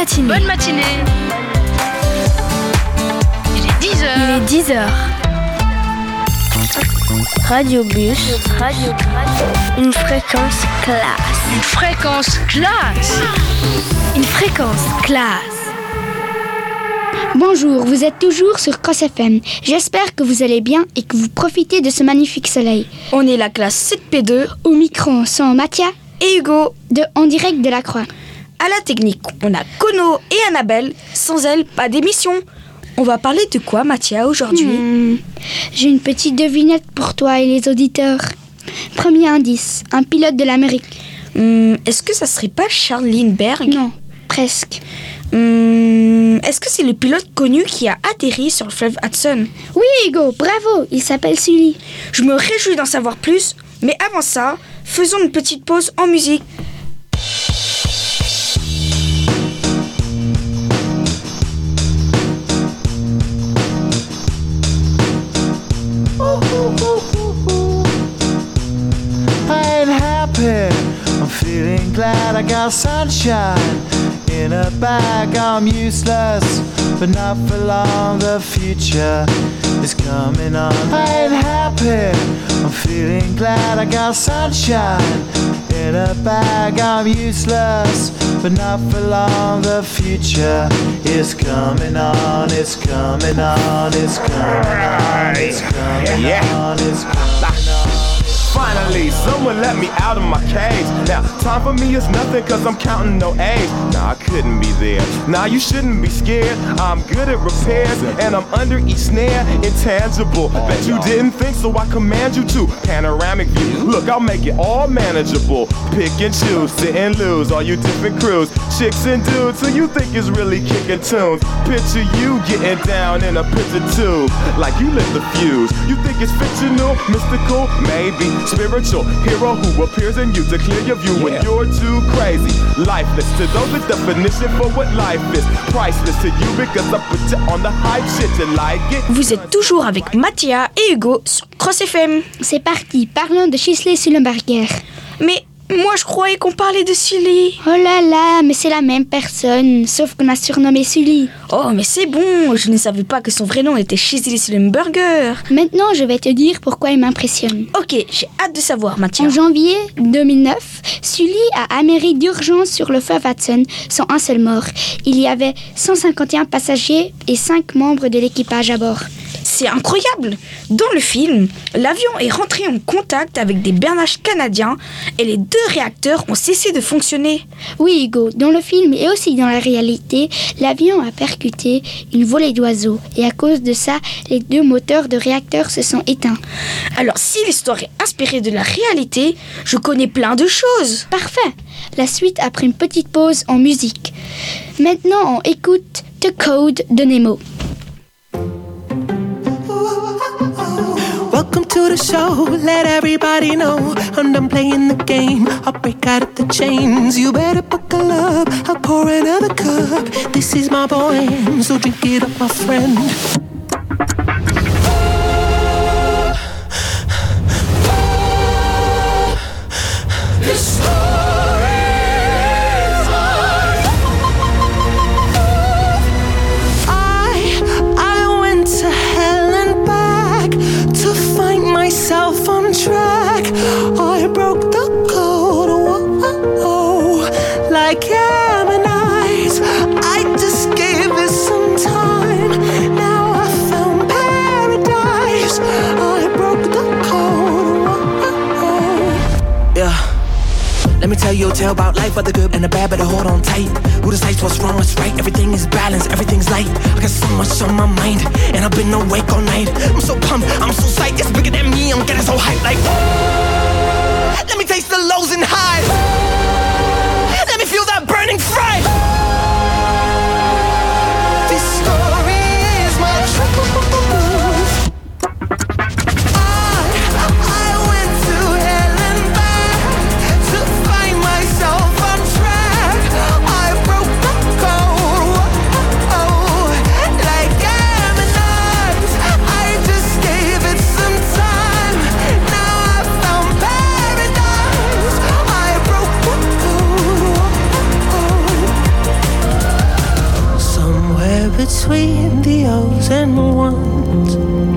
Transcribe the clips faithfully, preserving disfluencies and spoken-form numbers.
matinée. Bonne matinée. Il est dix heures. Il est dix heures. Radio Bus. Radio Une fréquence classe. Une fréquence classe. Une fréquence classe. Bonjour, vous êtes toujours sur Cross F M. J'espère que vous allez bien et que vous profitez de ce magnifique soleil. On est la classe sept P deux. Au micro sont Mathia et Hugo de En direct de la Croix. À la technique, on a Kono et Annabelle. Sans elle, pas d'émission. On va parler de quoi, Mathia, aujourd'hui? hmm, J'ai une petite devinette pour toi et les auditeurs. Premier indice, un pilote de l'Amérique. Hmm, est-ce que ça serait pas Charles Lindbergh? Non, presque. Hmm, est-ce que c'est le pilote connu qui a atterri sur le fleuve Hudson? Oui, Hugo, bravo, il s'appelle Sully. Je me réjouis d'en savoir plus, mais avant ça, faisons une petite pause en musique. I ain't happy, I'm feeling glad I got sunshine in a bag. I'm useless, but not for long, the future is coming on. I ain't happy, I'm feeling glad I got sunshine in a bag. I'm useless, but not for long, the future is coming on. It's coming on, it's coming on, it's coming on, it's coming on. Finally, someone let me out of my cage. Now, time for me is nothing cause I'm counting no A's. Nah, I couldn't be there. Nah, you shouldn't be scared. I'm good at repairs and I'm under each snare. Intangible, bet you didn't think, so I command you to. Panoramic view, look, I'll make it all manageable. Pick and choose, sit and lose, all you different crews. Chicks and dudes who you think is really kicking tunes. Picture you getting down in a picture tube, like you lit the fuse. You think it's fictional, mystical, maybe. Spiritual hero who appears in you to clear your view when you're too crazy. Lifeless to those, the definition for what life is. Priceless to you because I put you on the hype shit, you like it. Vous êtes toujours avec Mathia et Hugo sur Cross F M. C'est parti, parlons de Shisley Sullenberger. Mais moi je croyais qu'on parlait de Sully. Oh là là, mais c'est la même personne, sauf qu'on a surnommé Sully. Oh mais c'est bon, je ne savais pas que son vrai nom était Shisley Sullenberger. Maintenant je vais te dire pourquoi il m'impressionne. Ok, j'ai hâte de savoir, Mathia. En janvier deux mille neuf, Sully a améri d'urgence sur le fleuve Hudson sans un seul mort. Il y avait cent cinquante et un passagers et cinq membres de l'équipage à bord. C'est incroyable! Dans le film, l'avion est rentré en contact avec des bernages canadiens et les deux réacteurs ont cessé de fonctionner. Oui, Hugo, dans le film et aussi dans la réalité, l'avion a percuté une volée d'oiseaux et à cause de ça, les deux moteurs de réacteurs se sont éteints. Alors si l'histoire est inspirée de la réalité, je connais plein de choses. Parfait! La suite après une petite pause en musique. Maintenant, on écoute The Code de Nemo. Welcome to the show, let everybody know I'm done playing the game, I'll break out of the chains. You better buckle up, I'll pour another cup. This is my poem, so drink it up, my friend. This track, I broke the code, whoa, like Ammonites. I just gave it some time. Now I found paradise. I broke the code, whoa. Yeah. Let me tell you a tale about life, but the good and the bad, better hold on tight. Who decides what's wrong, what's right? Everything is balanced, everything's light. I got so much on my mind, and I've been awake all night. I'm so pumped, I'm so psyched, it's bigger than me, I'm getting so hyped like whoa. Let me taste the lows and highs. Let me feel that burning fire. This story is my truth. between the O's and the ones.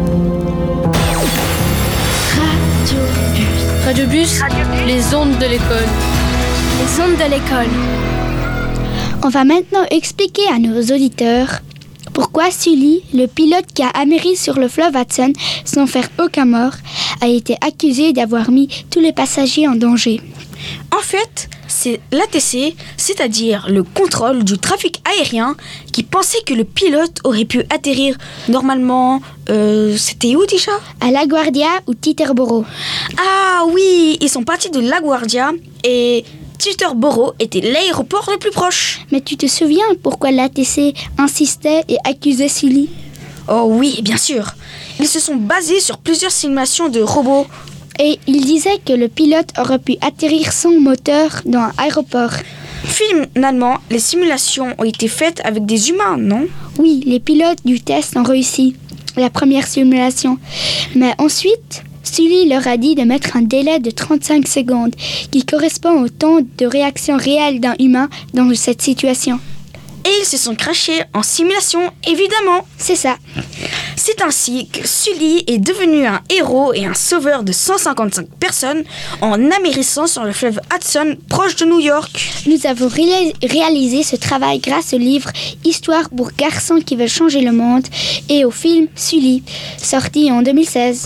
Radiobus. Radiobus, les ondes de l'école. Les ondes de l'école. On va maintenant expliquer à nos auditeurs pourquoi Sully, le pilote qui a améri sur le fleuve Hudson sans faire aucun mort, a été accusé d'avoir mis tous les passagers en danger. En fait, c'est l'A T C, c'est-à-dire le contrôle du trafic aérien, qui pensait que le pilote aurait pu atterrir normalement... Euh, c'était où déjà ? À LaGuardia ou Teterboro. Ah oui, ils sont partis de LaGuardia et Teterboro était l'aéroport le plus proche. Mais tu te souviens pourquoi l'A T C insistait et accusait Sully ? Oh oui, bien sûr. Ils se sont basés sur plusieurs simulations de robots. Et il disait que le pilote aurait pu atterrir sans moteur dans un aéroport. Finalement, les simulations ont été faites avec des humains, non ? Oui, les pilotes du test ont réussi la première simulation. Mais ensuite, Sully leur a dit de mettre un délai de trente-cinq secondes qui correspond au temps de réaction réelle d'un humain dans cette situation. Et ils se sont crashés en simulation, évidemment. C'est ça. C'est ainsi que Sully est devenu un héros et un sauveur de cent cinquante-cinq personnes en amérissant sur le fleuve Hudson, proche de New York. Nous avons ré- réalisé ce travail grâce au livre « Histoire pour garçons qui veulent changer le monde » et au film « Sully », sorti en deux mille seize.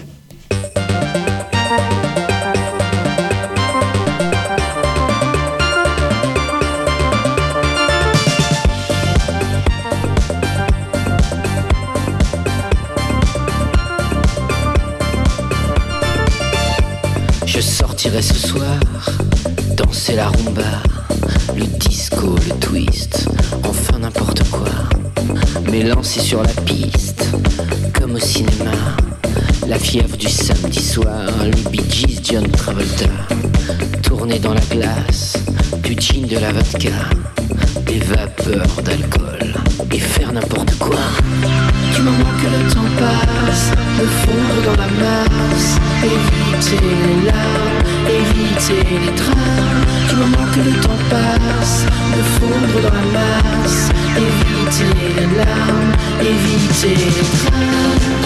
Je sortirai ce soir, danser la rumba, le disco, le twist, enfin n'importe quoi. M'élancer sur la piste, comme au cinéma, la fièvre du samedi soir, les Bee Gees, John Travolta. Tourner dans la glace, du gin, de la vodka, des vapeurs d'alcool, et faire n'importe quoi. Du moment que le temps passe, me fondre dans la masse, éviter les larmes, éviter les drames. Du moment que le temps passe, me fondre dans la masse, éviter les larmes, éviter les drames.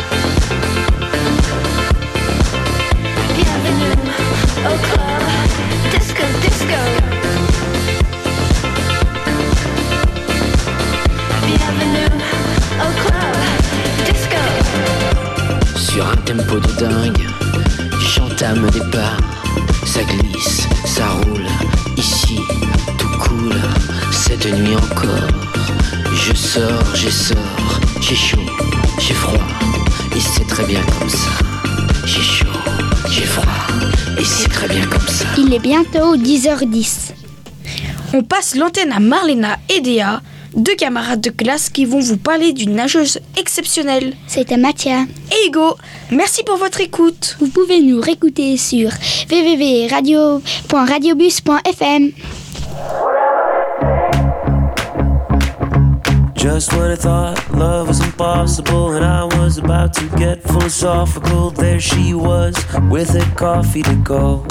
Bienvenue au club Disco Disco. Bienvenue au club Disco. Sur un tempo de dingue, j'entame des pas. Ça glisse, ça roule, ici, tout coule. Cette nuit encore, je sors, je sors. J'ai chaud, j'ai froid, et c'est très bien comme ça. J'ai chaud, j'ai froid, et c'est très bien comme ça. Il est bientôt dix heures dix. On passe l'antenne à Marlena et Déa, deux camarades de classe qui vont vous parler d'une nageuse exceptionnelle. C'était Mathia. Et Hugo, merci pour votre écoute. Vous pouvez nous réécouter sur w w w point radio point radiobus point f m. Just when I thought love was impossible and I was about to get philosophical, there she was with a coffee to go.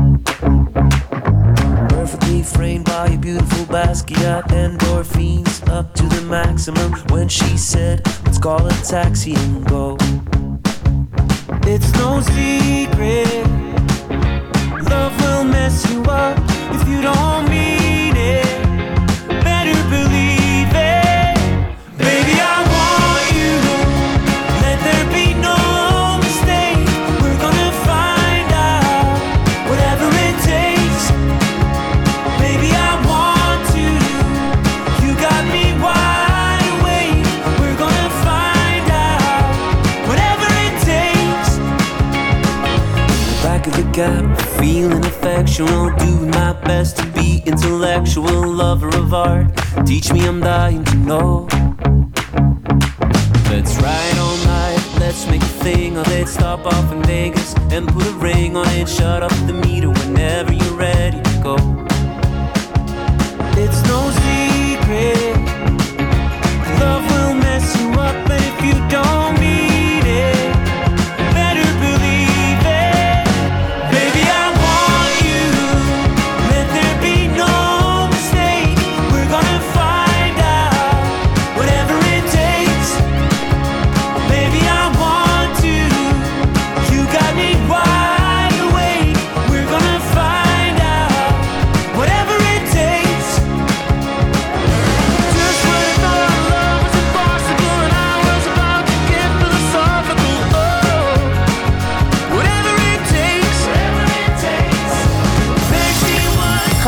Perfectly framed by a beautiful Basquiat, endorphins up to the maximum when she said, let's call a taxi and go. It's no secret, love will mess you up if you don't mean it. Better believe it. Baby, I want you, let there be no mistake. We're gonna find out whatever it takes. Baby, I want to, you got me wide awake. We're gonna find out whatever it takes. Back of the gap, feeling effectual, doing my best to be intellectual, lover of art. Teach me, I'm dying to know. Let's ride all night, let's make a thing of it. Stop off in Vegas and put a ring on it. Shut off the meter whenever you're ready to go. It's no secret, love will mess you up, but if you don't mean it, better believe it. Baby, I want you, let there be no mistake. We're gonna find out whatever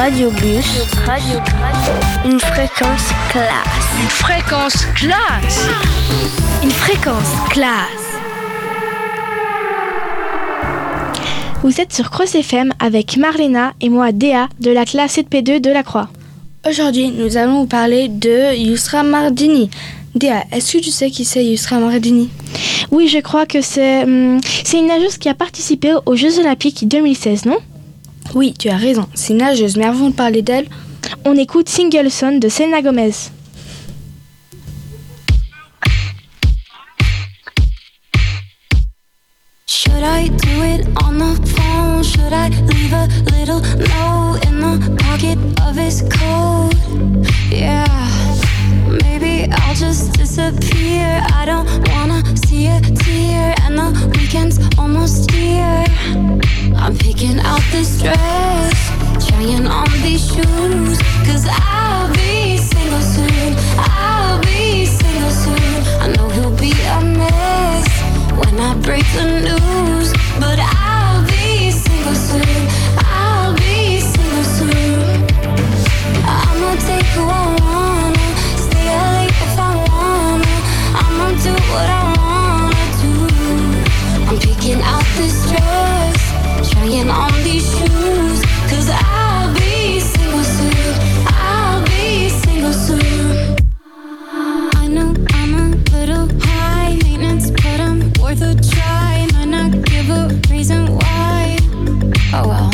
radiobus, radio, une fréquence classe. Une fréquence classe. Une fréquence classe. Vous êtes sur Cross F M avec Marlena et moi Déa de la classe sept P deux de la Croix. Aujourd'hui, nous allons vous parler de Yousra Mardini. Déa, est-ce que tu sais qui c'est Yousra Mardini ? Oui, je crois que c'est, hum, c'est une nageuse qui a participé aux Jeux Olympiques deux mille seize, non ? Oui, tu as raison, c'est une nageuse, mais avant de parler d'elle, on écoute Single Son de Selena Gomez. Should I do it on the phone? Should I leave a little note in the pocket of his coat? Yeah, maybe I'll just disappear. I don't wanna see a tear, and the weekend's almost here. I'm picking out this dress, trying on these shoes, cause I'll be single soon, I'll be single soon. I know he'll be a mess when I break the news, but I'll be single soon, I'll be single soon. I'ma take who I wanna, stay up late if I wanna, I'ma do what I wanna do. I'm picking out this dress, trying on these shoes, cause I'll be single soon, I'll be single soon. I know I'm a little high maintenance, but I'm worth a try. Might not give a reason why. Oh well.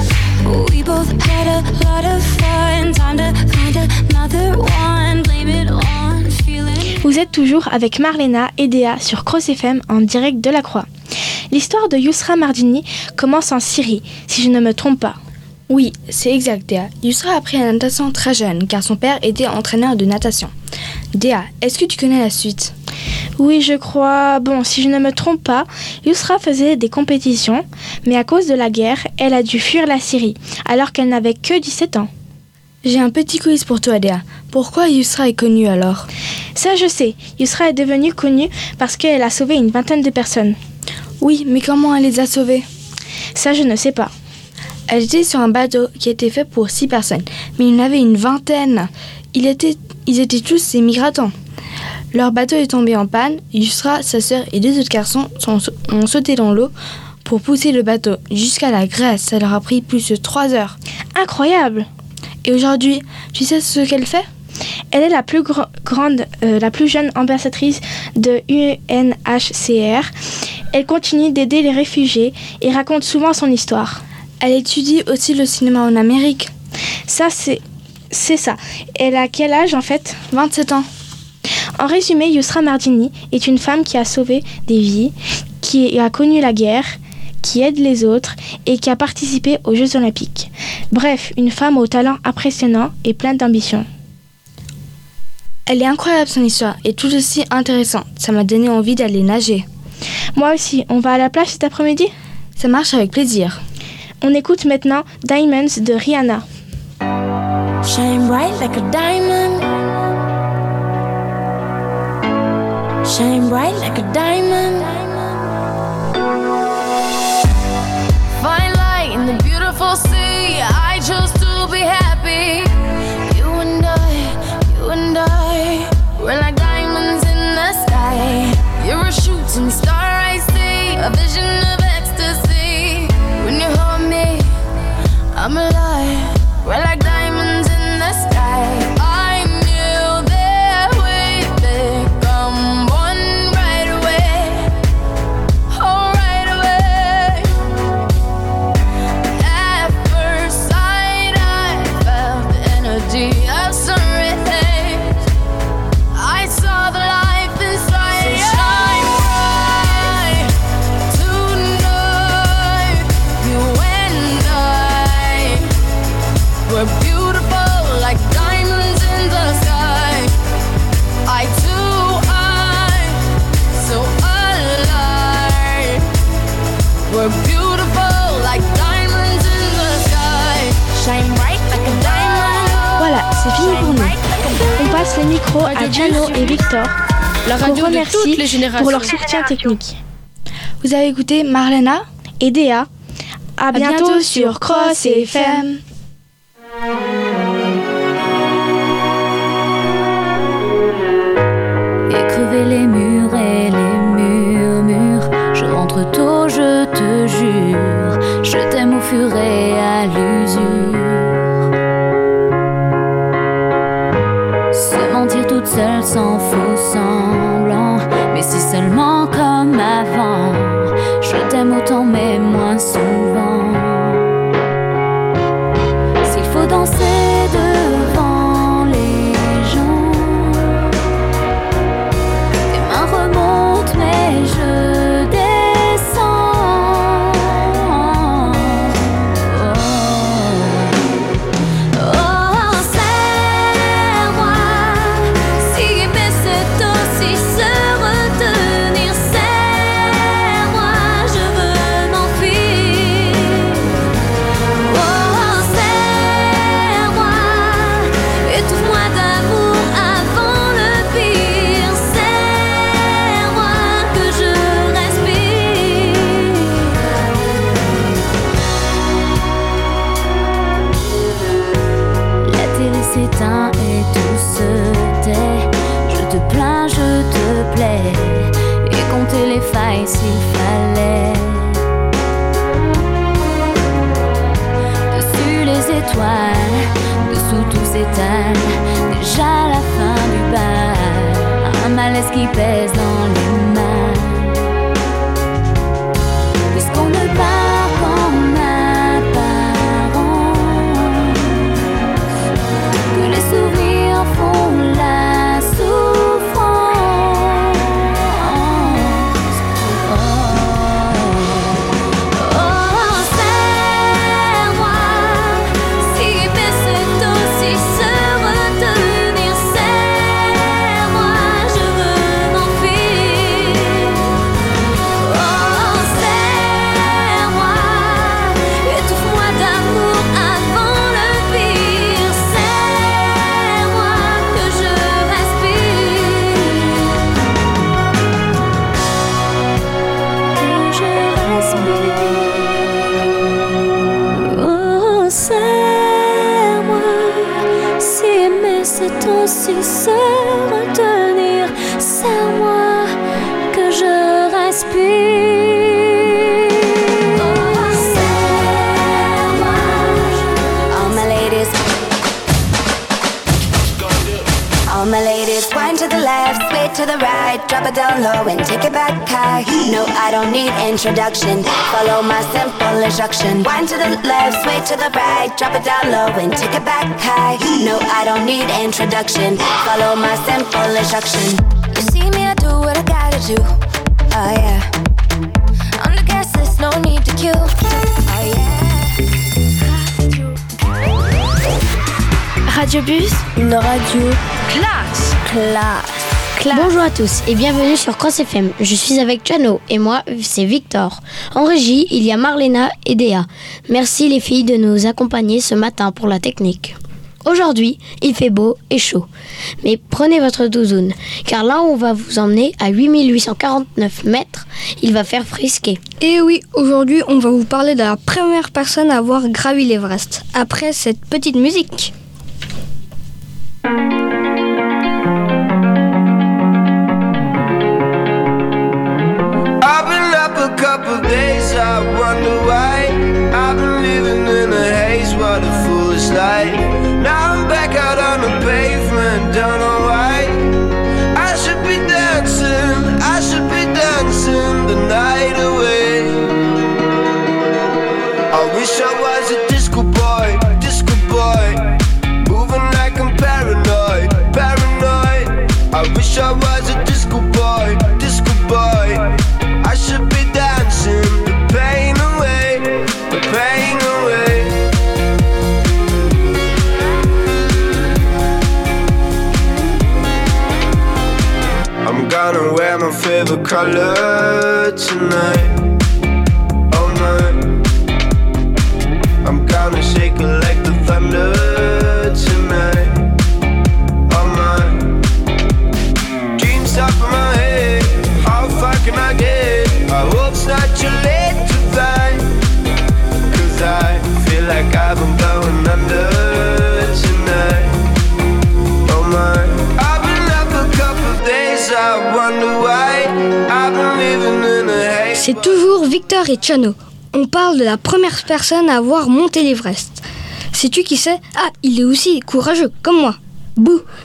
We both had a lot of fun. Time to find another one. Blame it on feeling. Vous êtes toujours avec Marlena et Déa sur Cross F M en direct de la Croix. L'histoire de Yousra Mardini commence en Syrie, si je ne me trompe pas. Oui, c'est exact, Déa. Yousra a appris la natation très jeune, car son père était entraîneur de natation. Déa, est-ce que tu connais la suite ? Oui, je crois. Bon, si je ne me trompe pas, Yousra faisait des compétitions, mais à cause de la guerre, elle a dû fuir la Syrie, alors qu'elle n'avait que dix-sept ans. J'ai un petit quiz pour toi, Déa. Pourquoi Yousra est connue alors ? Ça, je sais. Yousra est devenue connue parce qu'elle a sauvé une vingtaine de personnes. Oui, mais comment elle les a sauvés ? Ça, je ne sais pas. Elle était sur un bateau qui était fait pour six personnes, mais il y en avait une vingtaine. Ils étaient, ils étaient tous des migrants. Leur bateau est tombé en panne. Yousra, sa sœur et deux autres garçons sont, ont sauté dans l'eau pour pousser le bateau jusqu'à la Grèce. Ça leur a pris plus de trois heures. Incroyable! Et aujourd'hui, tu sais ce qu'elle fait ? Elle est la plus gr- grande, euh, la plus jeune ambassadrice de U N H C R. Elle continue d'aider les réfugiés et raconte souvent son histoire. Elle étudie aussi le cinéma en Amérique. Ça, c'est, c'est ça. Elle a quel âge en fait ? vingt-sept ans. En résumé, Yousra Mardini est une femme qui a sauvé des vies, qui a connu la guerre, qui aide les autres et qui a participé aux Jeux Olympiques. Bref, une femme au talent impressionnant et pleine d'ambition. Elle est incroyable son histoire et tout aussi intéressante. Ça m'a donné envie d'aller nager. Moi aussi, on va à la plage cet après-midi ? Ça marche avec plaisir. On écoute maintenant Diamonds de Rihanna. Shine bright like a diamond. Shine bright like a diamond. Fine light in the beautiful sea. I chose to be happy. You and I, you and I, we're like diamonds in the sky. You're a shooting star I see, a vision of ecstasy. When you hold me, I'm alive. We're like diamonds in the sky. I knew that we'd become one right away. Oh, right away. At first sight, I felt the energy of sun rays. I saw the life inside. So shine bright tonight. You and I, we're beautiful like diamonds in the sky. I too, I, so alive. We're beautiful like diamonds in the sky. Shine bright like a diamond. Voilà, c'est fini pour nous. On passe le micro à Gianno et Victor. La radio de toutes les générations. Pour leur soutien technique. Vous avez écouté Marlena et Déa. À, à bientôt, bientôt sur Cross F M. seul sans faux semblant. Mais si seulement comme avant, je t'aime autant mais moins souvent. S'il faut danser devant les gens, tes mains remontent mais je descends. Oh, oh, serre-moi, si aimer c'est aussi se retenir. Serre-moi, je veux m'enfuir. Oh, serre-moi, étouffe-moi d'amour avant le pire. Serre-moi que je respire. La télé s'éteint et tout se tait. Je te plains, je te plais, et compter les failles s'il fallait. Dessus les étoiles, dessous tout s'étale. Déjà la fin du bal, un malaise qui pèse dans les mains. Puisqu'on ne part qu'en apparence, que les souvenirs font la souffrance. Oh, oh, serre-moi, si aimer c'est aussi se retenir. Serre-moi, je veux m'enfuir. Oh, serre-moi, étouffe-moi d'amour avant le pire. Serre-moi que je respire. Que je respire. Oh, serre-moi, si aimer c'est aussi se retenir. Serre-moi que je respire. Oh, serre-moi. All my ladies, all my ladies, wind to the left, sway to the right, drop it down low and take it back high. No, I don't need introduction. Follow my simple instruction. Wind to the left, sway to the right, drop it down low and take it back high. No, I don't need introduction. Follow my simple instruction. You see me, I do what I gotta do. Oh yeah. On the gas list, no need to queue. Oh yeah. Radio Bus, une radio Classe. classe. Bonjour à tous et bienvenue sur Cross F M. Je suis avec Chano et moi, c'est Victor. En régie, il y a Marlena et Déa. Merci les filles de nous accompagner ce matin pour la technique. Aujourd'hui, il fait beau et chaud. Mais prenez votre doudoune, car là où on va vous emmener à huit mille huit cent quarante-neuf mètres, il va faire frisquer. Et oui, aujourd'hui, on va vous parler de la première personne à avoir gravi l'Everest. Après cette petite musique. I've been up a couple days, I wonder why. I've been living in a haze, what a foolish life. Now I'm back out on the pavement, don't know why. I should be dancing, I should be dancing the night away. I wish I was a disco boy, disco boy, moving like I'm paranoid, paranoid. I wish I was a disco boy, disco boy. I should be dancing the pain away, the pain away. I'm gonna wear my favorite color tonight, all night. I'm gonna shake it like the thunder tonight, all night. Dreams top of my head, how far can I get? I hope it's not too late to fly, 'cause I feel like I've been going under tonight, oh my. I've been up a couple days, I wonder why. I've been living in a haze. C'est toujours Victor et Chano. On parle de la première personne à avoir monté l'Everest. Sais-tu qui c'est? Ah, il est aussi courageux, comme moi. Bouh! Ah!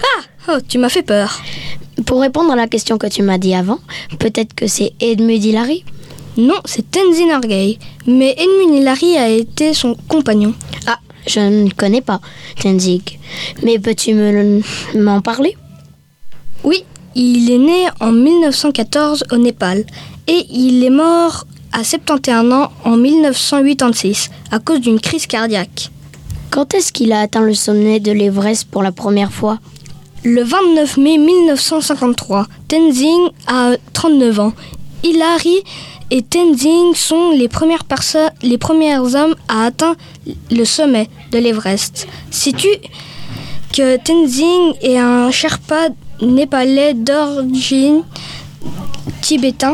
Oh, tu m'as fait peur. Pour répondre à la question que tu m'as dit avant, peut-être que c'est Edmund Hillary ? Non, c'est Tenzin Norgay. Mais Edmund Hillary a été son compagnon. Ah, je ne connais pas Tenzin. Mais peux-tu me, m'en parler ? Oui, il est né en mille neuf cent quatorze au Népal. Et il est mort à soixante et un ans en mille neuf cent quatre-vingt-seize à cause d'une crise cardiaque. Quand est-ce qu'il a atteint le sommet de l'Everest pour la première fois ? Le vingt-neuf mai mille neuf cent cinquante-trois, Tenzin a trente-neuf ans. Hillary et Tenzin sont les premières personnes, les premiers hommes à atteindre le sommet de l'Everest. Sais-tu que Tenzin est un Sherpa népalais d'origine tibétain ?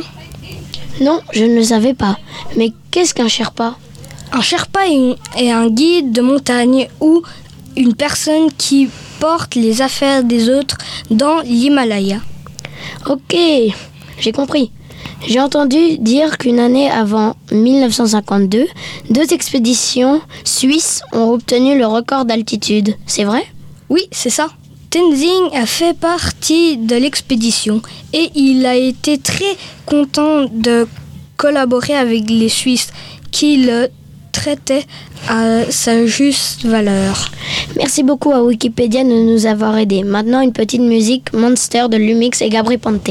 Non, je ne le savais pas. Mais qu'est-ce qu'un Sherpa ? Un Sherpa est, une, est un guide de montagne ou une personne qui porte les affaires des autres dans l'Himalaya. Ok, j'ai compris. J'ai entendu dire qu'une année avant mille neuf cent cinquante-deux, deux expéditions suisses ont obtenu le record d'altitude. C'est vrai ? Oui, c'est ça. Tenzin a fait partie de l'expédition et il a été très content de collaborer avec les Suisses qui le traitaient à sa juste valeur. Merci beaucoup à Wikipédia de nous avoir aidés. Maintenant, une petite musique Monster de Lumix et Gabri Ponte.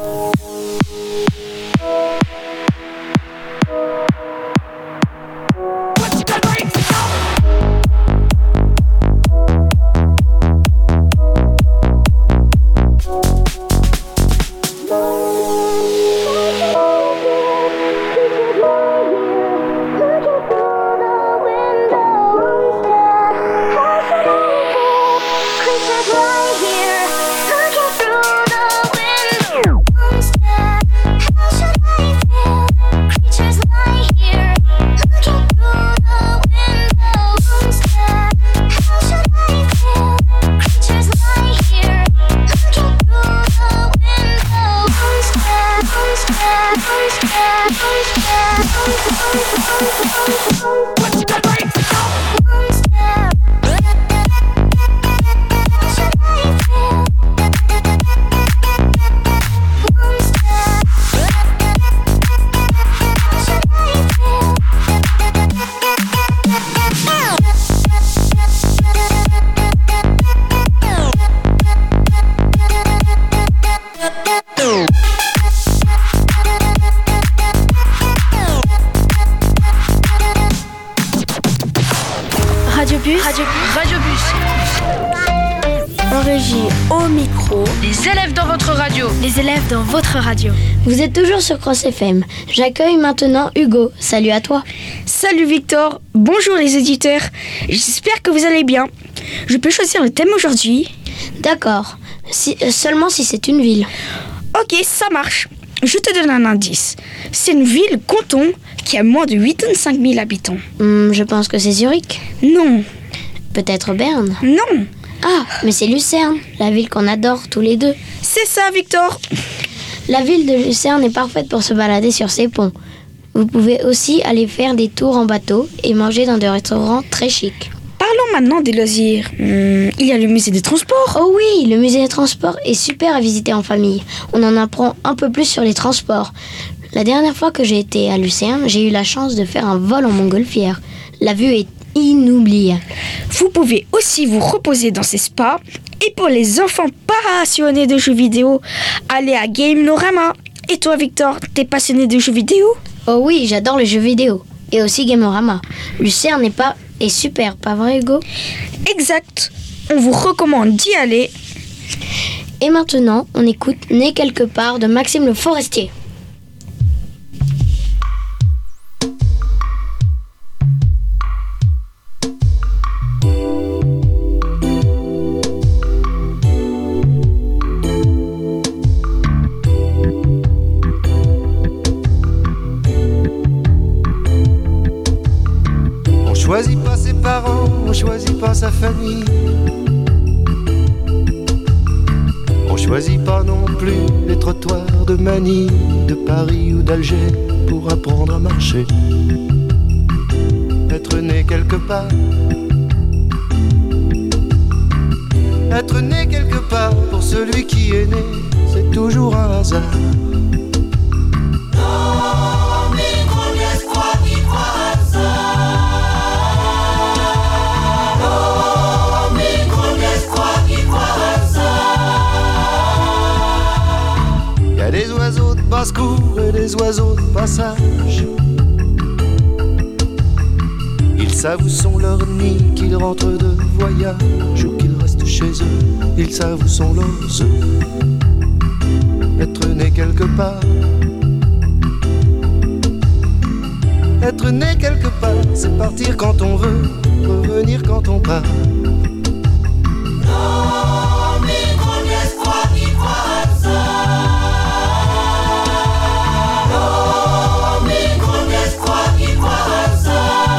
Radiobus. Radiobus. Radiobus. En régie, au micro. Les élèves dans votre radio. Les élèves dans votre radio. Vous êtes toujours sur Cross F M. J'accueille maintenant Hugo. Salut à toi. Salut Victor. Bonjour les éditeurs. J'espère que vous allez bien. Je peux choisir le thème aujourd'hui ? D'accord. Si, euh, seulement si c'est une ville. Ok, ça marche. Je te donne un indice. C'est une ville canton qui a moins de huit virgule cinq mille habitants. Hum, je pense que c'est Zurich. Non. Peut-être Berne. Non. Ah, mais c'est Lucerne, la ville qu'on adore tous les deux. C'est ça, Victor. La ville de Lucerne est parfaite pour se balader sur ses ponts. Vous pouvez aussi aller faire des tours en bateau et manger dans des restaurants très chics. Parlons maintenant des loisirs. Hum, il y a le musée des transports. Oh oui, le musée des transports est super à visiter en famille. On en apprend un peu plus sur les transports. La dernière fois que j'ai été à Lucerne, j'ai eu la chance de faire un vol en montgolfière. La vue est inoubliable. Vous pouvez aussi vous reposer dans ces spas. Et pour les enfants passionnés de jeux vidéo, allez à Game Norama. Et toi, Victor, t'es passionné de jeux vidéo ? Oh oui, j'adore les jeux vidéo. Et aussi Gamerama. Lucerne n'est pas est super, pas vrai Hugo ? Exact. On vous recommande d'y aller. Et maintenant, on écoute Né quelque part de Maxime Le Forestier. On choisit pas ses parents, on choisit pas sa famille. On choisit pas non plus les trottoirs de Manille, de Paris ou d'Alger pour apprendre à marcher. Être né quelque part, Être né quelque part pour celui qui est né, c'est toujours un hasard. Non, mais qu'on laisse croire qu'il croit à ça. Non, mais qu'on laisse croire qu'il croit à ça. Y a des oiseaux de basse-cour et des oiseaux de passage. Ils savent où sont leurs nids, qu'ils rentrent de voyage ou qu'ils restent chez eux. Ils savent où sont leurs œufs. Être né quelque part, être né quelque part, c'est partir quand on veut, revenir quand on part. Non, mais qu'on laisse croire qu'il croit à ça. Non, mais qu'on laisse croire qu'il croit à ça.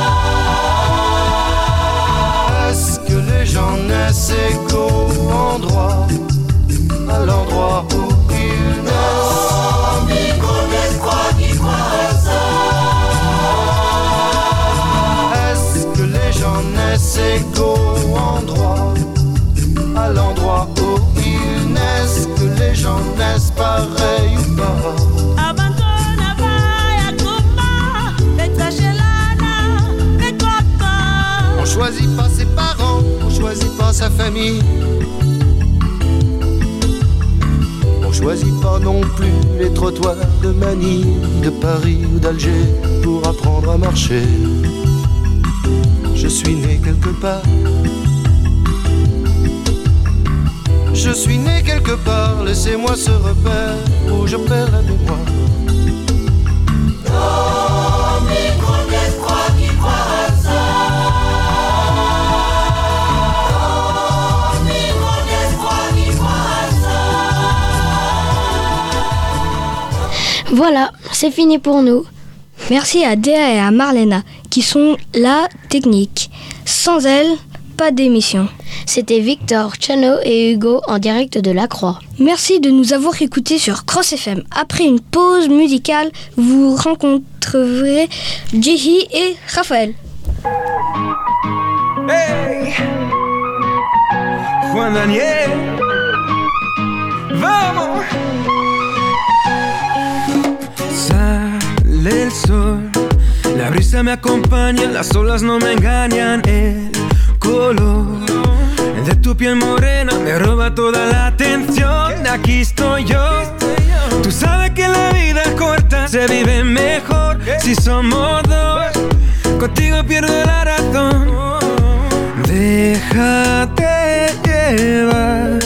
Est-ce que les gens naissent égaux en droit, à l'endroit où ils naissent? Non, mais qu'on laisse croire qu'il croit à ça. Est-ce que les gens naissent égaux en droit, à l'endroit où ils naissent? Que les gens naissent pareils ou pas? On choisit pas ses parents, on choisit pas sa famille. On choisit pas non plus les trottoirs de Manille, de Paris ou d'Alger pour apprendre à marcher. Je suis né quelque part. Je suis né quelque part, laissez-moi ce repère où je perds la mémoire. Non, mais qu'on laisse croire qu'il croit à ça. Non, mais qu'on laisse croire qu'il croit à ça. Voilà, c'est fini pour nous. Merci à Déa et à Marlena qui sont la technique. Sans elles, pas d'émission. C'était Victor, Chano et Hugo en direct de La Croix. Merci de nous avoir écoutés sur Cross F M. Après une pause musicale, vous rencontrerez Jehi et Raphaël. Hey, Juan Daniel, vamos. Sale el sol, la brisa me acompaña, las olas no me engañan. El color de tu piel morena me roba toda la atención. Aquí estoy yo. Tú sabes que la vida corta se vive mejor si somos dos. Contigo pierdo la razón. Déjate llevar.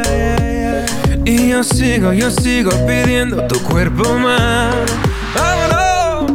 Y yo sigo, yo sigo pidiendo tu cuerpo más. ¡Vámonos!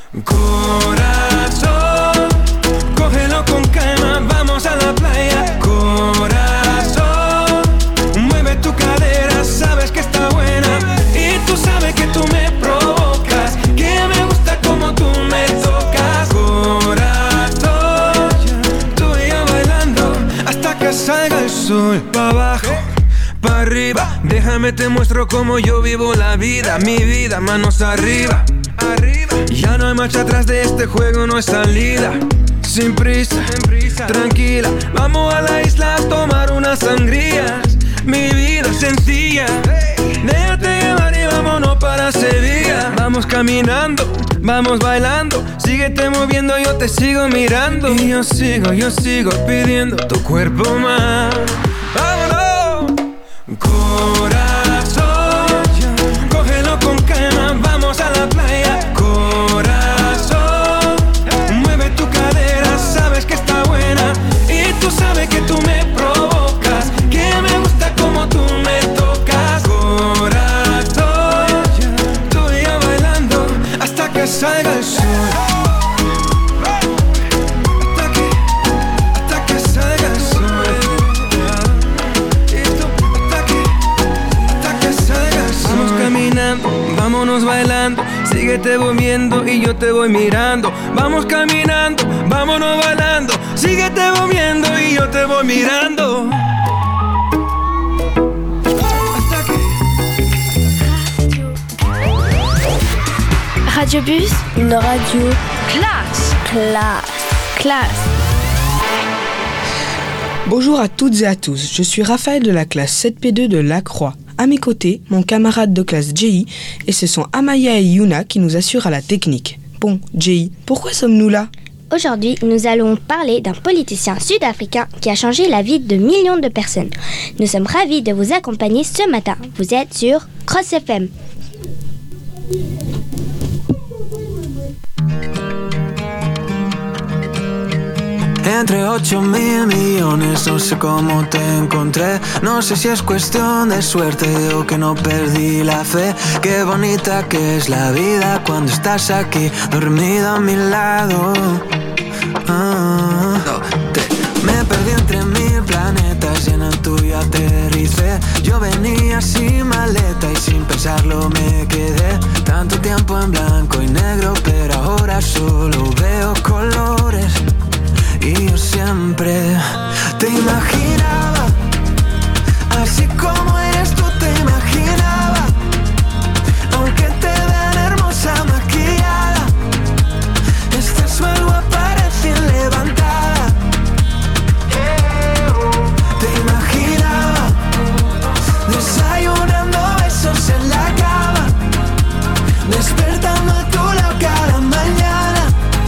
Corazón, cógelo con calma, vamos a la playa. Corazón, mueve tu cadera, sabes que está buena. Y tú sabes que tú me provocas, que me gusta como tú me tocas. Corazón, tú y yo bailando hasta que salga el sol. Pa' abajo, pa' arriba, déjame te muestro cómo yo vivo la vida. Mi vida, manos arriba, arriba. Ya no hay marcha atrás de este juego, no hay salida. Sin prisa, tranquila, vamos a la isla a tomar unas sangrías. Mi vida es sencilla, déjate llevar y vámonos para Sevilla. Vamos caminando, vamos bailando, síguete moviendo, yo te sigo mirando. Y yo sigo, yo sigo pidiendo tu cuerpo más. ¡Vámonos! Corazón, cógelo con calma, vamos a la playa. Corazón, mueve tu cadera, sabes que está buena. Y tú sabes que tú me provocas, que me gusta como tú me tocas. Corazón, tú y yo bailando hasta que salga el sol. Hasta que, hasta que salga el sol. Vamos caminando, vámonos bailando, síguete moviendo y yo te voy mirando. Vamos caminando, vámonos bailando, síguete moviendo y yo te voy mirando. Hasta que... Radio Bus, une radio classe, classe, classe. Bonjour à toutes et à tous, je suis Raphaël de la classe sept P deux de Lacroix. À mes côtés, mon camarade de classe J I, et ce sont Amaya et Yuna qui nous assurent à la technique. Bon, J I, pourquoi sommes-nous là ? Aujourd'hui, nous allons parler d'un politicien sud-africain qui a changé la vie de millions de personnes. Nous sommes ravis de vous accompagner ce matin. Vous êtes sur Cross F M. Entre ocho mil millones, no sé cómo te encontré. No sé si es cuestión de suerte o que no perdí la fe. Qué bonita que es la vida cuando estás aquí, dormido a mi lado. Ah, no, te, me perdí entre mil planetas y en el tuyo aterricé. Yo venía sin maleta y sin pensarlo me quedé. Tanto tiempo en blanco y negro, pero ahora solo veo colores. Y yo siempre te imaginaba, así como eres tú te imaginaba. Aunque te vean hermosa maquillada, estás más guapa recién levantada. Te imaginaba desayunando besos en la cama, despertando a tu lado cada mañana.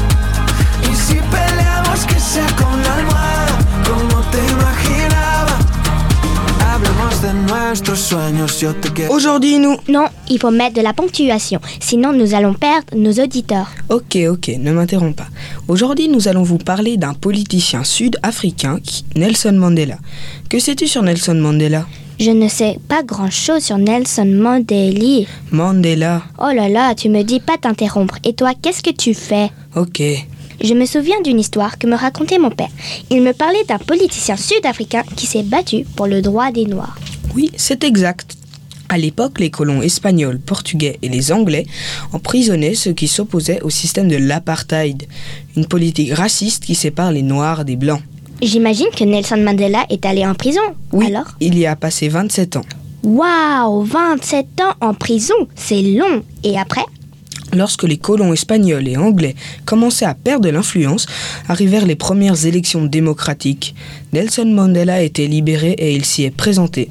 Y si peleamos que sea con la almohada, como te imaginaba. Hablemos de nuestros sueños, yo te quiero. Aujourd'hui, nous... Non, il faut mettre de la ponctuation, sinon nous allons perdre nos auditeurs. Ok, ok, ne m'interromps pas. Aujourd'hui, nous allons vous parler d'un politicien sud-africain, Nelson Mandela. Que sais-tu sur Nelson Mandela ? Je ne sais pas grand-chose sur Nelson Mandela. Mandela. Oh là là, tu me dis pas t'interrompre. Et toi, qu'est-ce que tu fais ? Ok. Je me souviens d'une histoire que me racontait mon père. Il me parlait d'un politicien sud-africain qui s'est battu pour le droit des Noirs. Oui, c'est exact. À l'époque, les colons espagnols, portugais et les Anglais emprisonnaient ceux qui s'opposaient au système de l'apartheid, une politique raciste qui sépare les Noirs des Blancs. J'imagine que Nelson Mandela est allé en prison. Oui, alors ? Il y a passé vingt-sept ans. Waouh, vingt-sept ans en prison, c'est long. Et après ? Lorsque les colons espagnols et anglais commençaient à perdre de l'influence, arrivèrent les premières élections démocratiques. Nelson Mandela a été libéré et il s'y est présenté.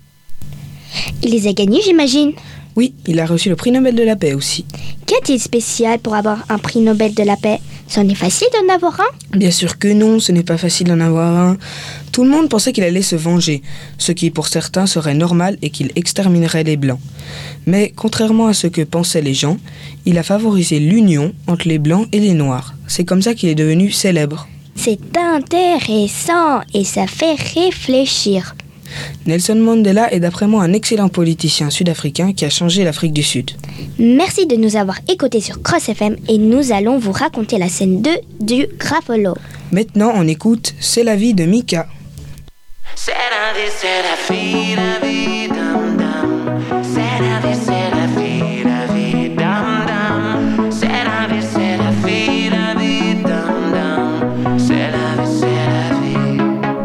Il les a gagnés, j'imagine ? Oui, il a reçu le prix Nobel de la paix aussi. Qu'y a-t-il spécial pour avoir un prix Nobel de la paix ? C'en est facile d'en avoir un ? Bien sûr que non, ce n'est pas facile d'en avoir un. Tout le monde pensait qu'il allait se venger, ce qui pour certains serait normal et qu'il exterminerait les Blancs. Mais contrairement à ce que pensaient les gens, il a favorisé l'union entre les Blancs et les Noirs. C'est comme ça qu'il est devenu célèbre. C'est intéressant et ça fait réfléchir. Nelson Mandela est d'après moi un excellent politicien sud-africain qui a changé l'Afrique du Sud. Merci de nous avoir écoutés sur Cross F M et nous allons vous raconter la scène deux du Graffalo. Maintenant on écoute C'est la vie de Mika. C'est la vie, c'est la vie, la vie, dam dam. C'est la vie, c'est la vie, la vie, dam dam. C'est la vie, c'est la vie, la vie, dam dam. C'est la vie, c'est la vie.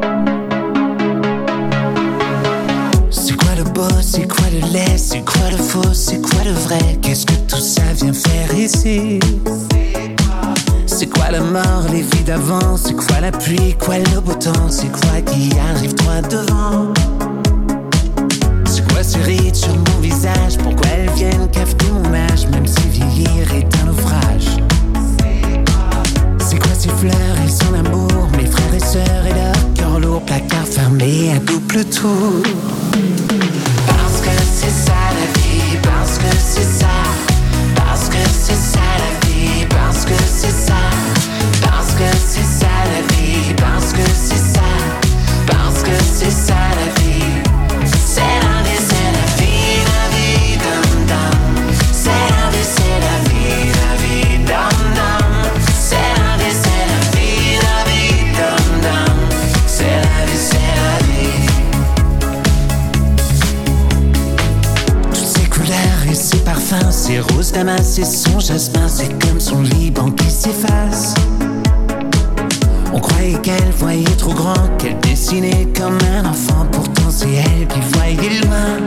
C'est quoi le beau, c'est quoi le laid, c'est quoi le faux, c'est quoi le vrai? Qu'est-ce que tout ça vient faire ici? C'est quoi la mort, les vies d'avant? C'est quoi la pluie, quoi le beau temps? C'est quoi qui arrive droit devant? C'est quoi ces rides sur mon visage? Pourquoi elles viennent cafeter mon âge? Même si vieillir est un naufrage. C'est quoi ces fleurs et son amour? Mes frères et sœurs et leur cœur lourd, placard fermé à double tour. Parce que c'est ça la vie, parce que c'est ça. Parce que c'est ça la vie, parce que c'est ça. Parce que c'est ça la vie, parce que c'est ça. Parce que c'est ça la vie. C'est la vie, c'est la vie, la vie, dum dum. C'est la vie, c'est la vie, la vie, dum dum. C'est la vie, c'est la vie, la vie, dum dum. C'est la vie, c'est la vie. Toutes ces couleurs et ces parfums, ces roses damas et son jasmin, c'est comme son Liban qui s'efface. On croyait qu'elle voyait trop grand, qu'elle dessinait comme un enfant. Pourtant c'est elle qui voyait loin.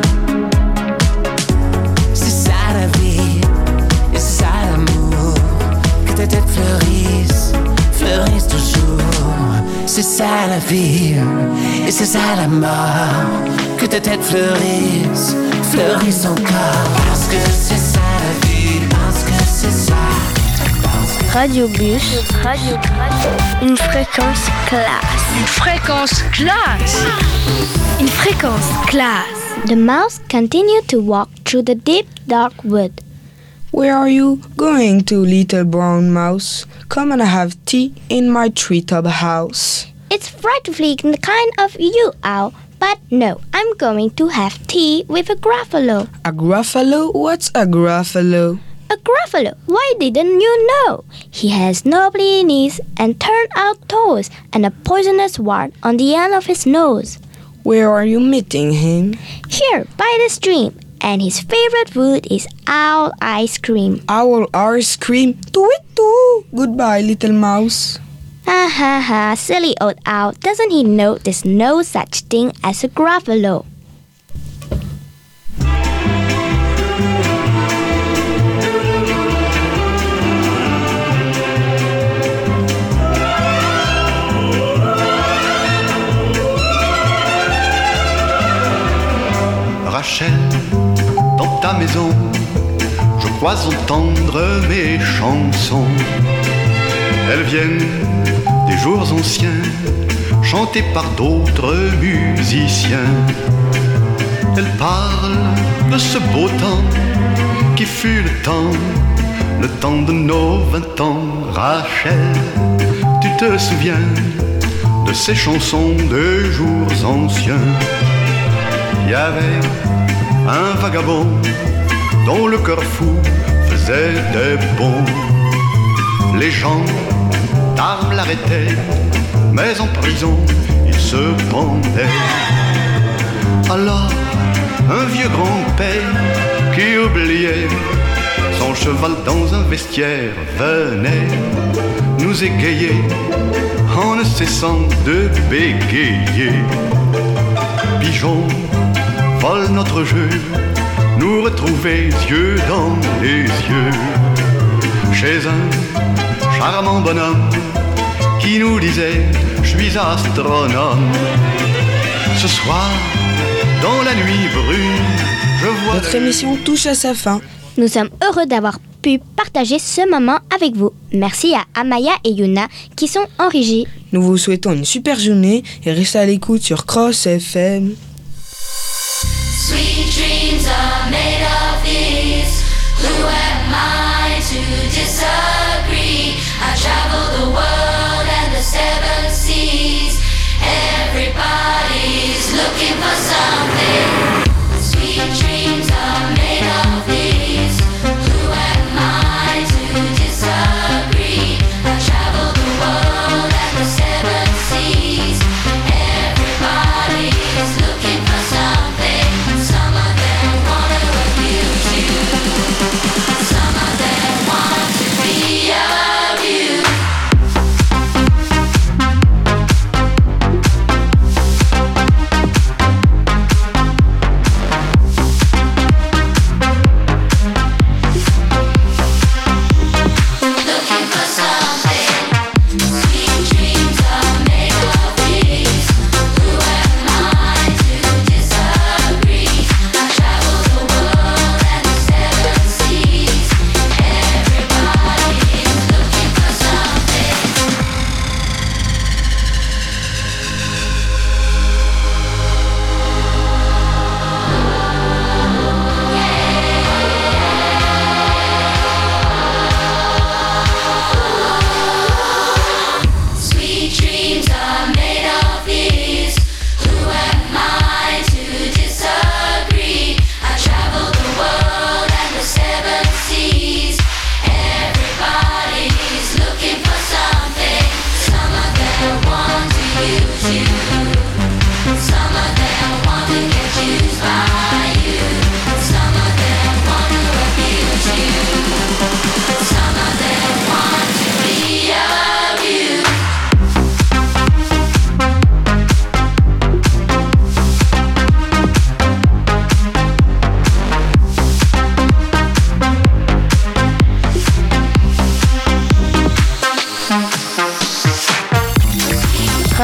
C'est ça la vie, et c'est ça l'amour. Que ta tête fleurisse, fleurisse toujours. C'est ça ça la vie, et c'est ça la mort. Que ta tête fleurisse, fleurisse encore. Parce que c'est ça la vie, parce que c'est ça. Radio Bus, Radio, Radio, une fréquence classe. Une fréquence classe. Une fréquence classe. The mouse continued to walk through the deep, dark wood. Where are you going to, little brown mouse? Come and have tea in my treetop house. It's frightfully kind of you, Owl, but no, I'm going to have tea with a Gruffalo. A Gruffalo? What's a Gruffalo? A Gruffalo, why didn't you know? He has knobbly knees and turned-out toes and a poisonous wart on the end of his nose. Where are you meeting him? Here, by the stream, and his favorite food is owl ice cream. Owl ice cream? Tweet-too! Goodbye, little mouse. Ha ha ha, silly old owl. Doesn't he know there's no such thing as a Gruffalo? Rachel, dans ta maison, je crois entendre mes chansons. Elles viennent des jours anciens, chantées par d'autres musiciens. Elles parlent de ce beau temps qui fut le temps, le temps de nos vingt ans. Rachel, tu te souviens de ces chansons de jours anciens? Il y avait un vagabond dont le cœur fou faisait des bonds. Les gens d'armes l'arrêtaient, mais en prison il se pendait. Alors un vieux grand-père qui oubliait son cheval dans un vestiaire venait nous égayer en ne cessant de bégayer. Pigeon, vole notre jeu, nous retrouver yeux dans les yeux, chez un charmant bonhomme qui nous disait je suis astronome. Ce soir, dans la nuit brune, je vois... Notre émission touche à sa fin. Nous sommes heureux d'avoir pu partager ce moment avec vous. Merci à Amaya et Yuna qui sont en régie. Nous vous souhaitons une super journée et restez à l'écoute sur Cross F M. Sweet dreams are made of these. Who am I to disagree? I travel the world and the seven seas. Everybody's looking for something. Sweet dreams are made of these. Who am I to disagree? I travel the world and the seven seas. Everybody's looking for something. Some of them wanna abuse you. Some of them want to be abused.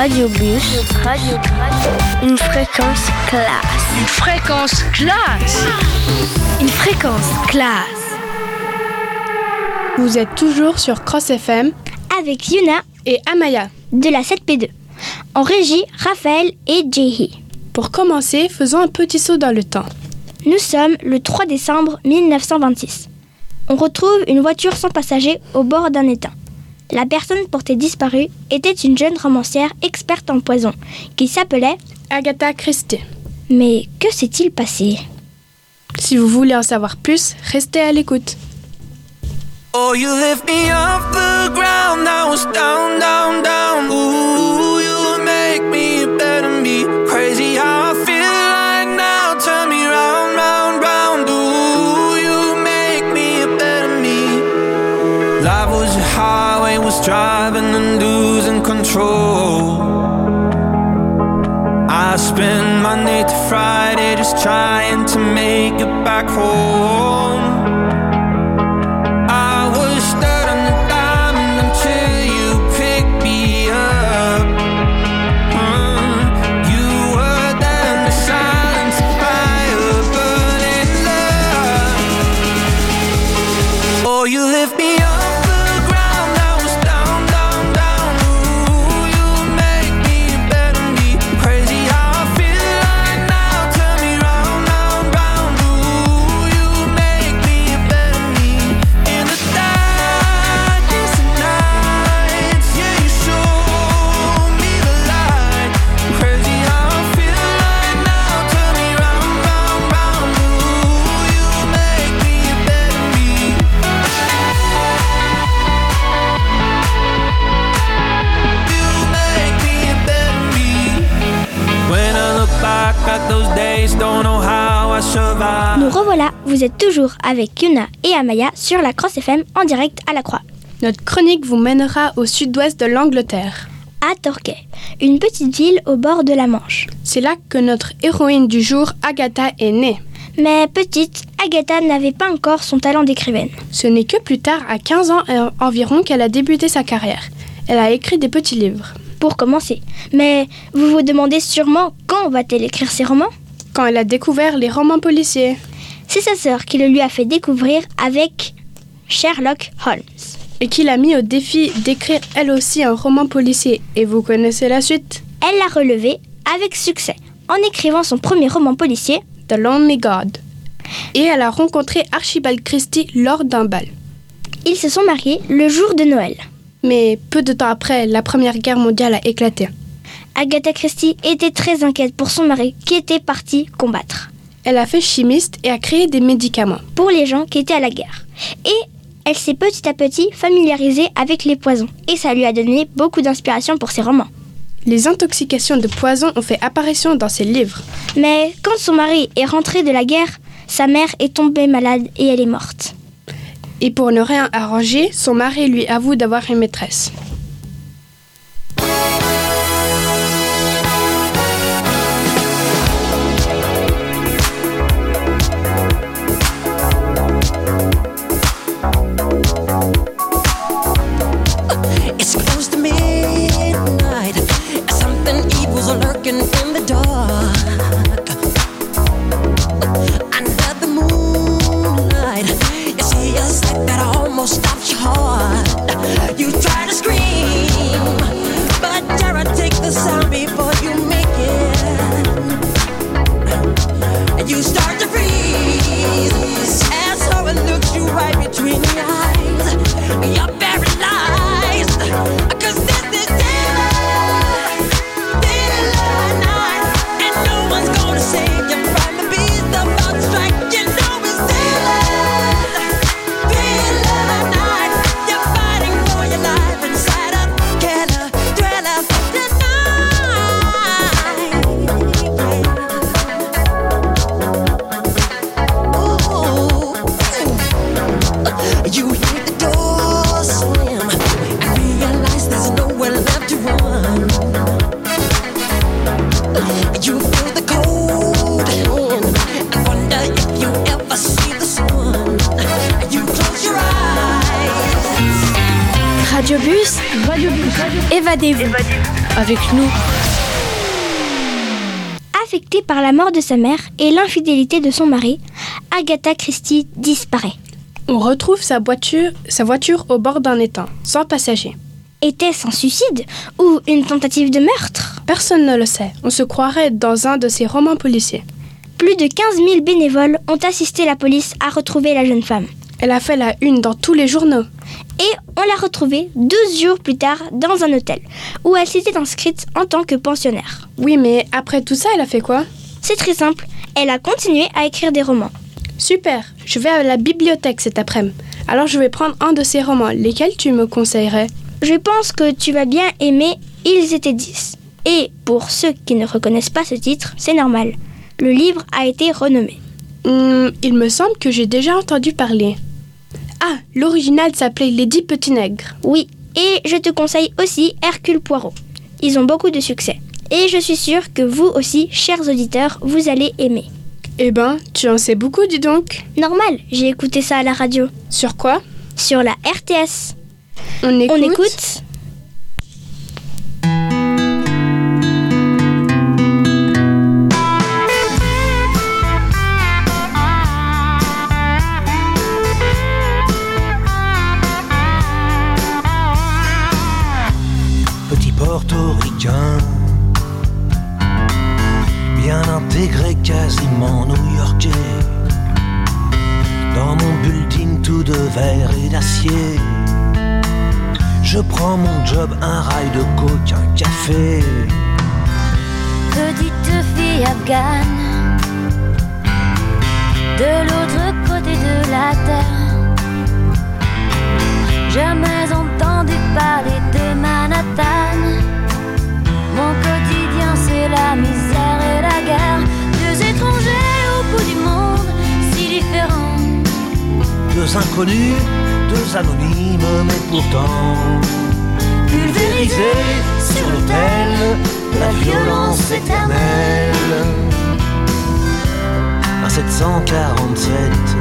Radiobus. Radio, radio. Une fréquence classe. Une fréquence classe. Une fréquence classe. Vous êtes toujours sur Cross F M avec Yuna et Amaya de la sept P deux. En régie, Raphaël et Jehi. Pour commencer, faisons un petit saut dans le temps. Nous sommes le trois décembre mille neuf cent vingt-six. On retrouve une voiture sans passager au bord d'un étang. La personne portée disparue était une jeune romancière experte en poison qui s'appelait Agatha Christie. Mais que s'est-il passé? Si vous voulez en savoir plus, restez à l'écoute. Oh, you lift me off the ground, I was down, down, down. Ooh, you make me better me. Crazy how I feel like now, turn me round, round, round. Ooh, you make me better me. Life was a highway, was driving and losing control. I spend Monday to Friday just trying to make it back home. You lift me off the ground, I was down, down, down. Ooh, you make me better me. Crazy how I feel right now, turn me round, round, round. Ooh, you make me better me. In the darkest of nights, yeah, you show me the light. Crazy how I feel right now, turn me round, round, round. Ooh, you make me better me. Nous revoilà, vous êtes toujours avec Yuna et Amaya sur la Cross F M en direct à la Croix. Notre chronique vous mènera au sud-ouest de l'Angleterre. À Torquay, une petite ville au bord de la Manche. C'est là que notre héroïne du jour, Agatha, est née. Mais petite, Agatha n'avait pas encore son talent d'écrivaine. Ce n'est que plus tard, à quinze ans environ, qu'elle a débuté sa carrière. Elle a écrit des petits livres. Pour commencer. Mais vous vous demandez sûrement quand va-t-elle écrire ses romans? Quand elle a découvert les romans policiers. C'est sa sœur qui le lui a fait découvrir avec Sherlock Holmes. Et qui l'a mis au défi d'écrire elle aussi un roman policier. Et vous connaissez la suite? Elle l'a relevé avec succès en écrivant son premier roman policier, The Lonely God. Et elle a rencontré Archibald Christie lors d'un bal. Ils se sont mariés le jour de Noël. Mais peu de temps après, la Première Guerre mondiale a éclaté. Agatha Christie était très inquiète pour son mari qui était parti combattre. Elle a fait chimiste et a créé des médicaments pour les gens qui étaient à la guerre. Et elle s'est petit à petit familiarisée avec les poisons. Et ça lui a donné beaucoup d'inspiration pour ses romans. Les intoxications de poison ont fait apparition dans ses livres. Mais quand son mari est rentré de la guerre, sa mère est tombée malade et elle est morte. Et pour ne rien arranger, son mari lui avoue d'avoir une maîtresse. It's close to midnight. Something evil's lurking in the dark. Under the moonlight, you see a sight that almost stops your heart. You try to scream, but terror takes the sound before you make it. And you start to freeze as horror looks you right between the eyes. You're paralyzed, 'cause this is daylight, daylight night, and no one's gonna save you from the beast about to strike. You know it's daylight, daylight night. You're fighting for your life inside a killer thriller tonight. Ooh, you hear the door slam and realize there's nowhere left to run. You feel the cold hand and wonder if you ever see the sun. You close your eyes. Radiobus, Radiobus, évadez-vous. avec nous. Affectée par la mort de sa mère et l'infidélité de son mari, Agatha Christie disparaît. On retrouve sa voiture, sa voiture au bord d'un étang, sans passager. Était-ce un suicide ou une tentative de meurtre? Personne ne le sait. On se croirait dans un de ces romans policiers. Plus de quinze mille bénévoles ont assisté la police à retrouver la jeune femme. Elle a fait la une dans tous les journaux. Et on l'a retrouvée douze jours plus tard dans un hôtel, où elle s'était inscrite en tant que pensionnaire. Oui, mais après tout ça, elle a fait quoi? C'est très simple. Elle a continué à écrire des romans. Super, je vais à la bibliothèque cet après-midi. Alors je vais prendre un de ces romans. Lesquels tu me conseillerais? Je pense que tu vas bien aimer Ils étaient dix. Et pour ceux qui ne reconnaissent pas ce titre, c'est normal. Le livre a été renommé. Hum, il me semble que j'ai déjà entendu parler. Ah, l'original s'appelait Les Dix Petits Nègres. Oui, et je te conseille aussi Hercule Poirot. Ils ont beaucoup de succès. Et je suis sûre que vous aussi, chers auditeurs, vous allez aimer. Eh ben, tu en sais beaucoup, dis donc. Normal, j'ai écouté ça à la radio. Sur quoi? Sur la R T S. On écoute. On écoute. Petit portoricain, bien intégré, quasiment new-yorkais. Dans mon building tout de verre et d'acier, je prends mon job, un rail de coke, un café. Petite fille afghane, de l'autre côté de la terre. Jamais entendu parler de Manhattan. Mon quotidien c'est la misère et la guerre. Deux étrangers au bout du monde, si différents. Deux inconnus, deux anonymes, mais pourtant pulvérisés sur l'autel de la violence éternelle. Un sept cent quarante-sept